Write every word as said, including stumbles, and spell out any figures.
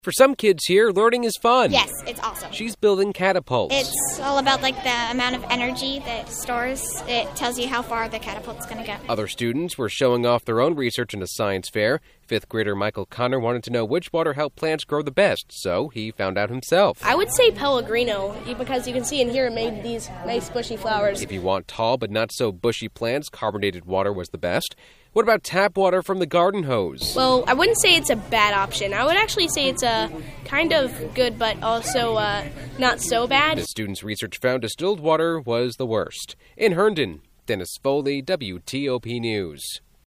For some kids here, learning is fun. Yes, it's awesome. She's building catapults. It's all about like the amount of energy that it stores. It tells you how far the catapult's going to go. Other students were showing off their own research in a science fair. Fifth grader Michael Connor wanted to know which water helped plants grow the best, so he found out himself. I would say Pellegrino, because you can see in here it made these nice bushy flowers. If you want tall but not so bushy plants, carbonated water was the best. What about tap water from the garden hose? Well, I wouldn't say it's a bad option. I would actually say it's a kind of good, but also uh, not so bad. The students' research found distilled water was the worst. In Herndon, Dennis Foley, W T O P News.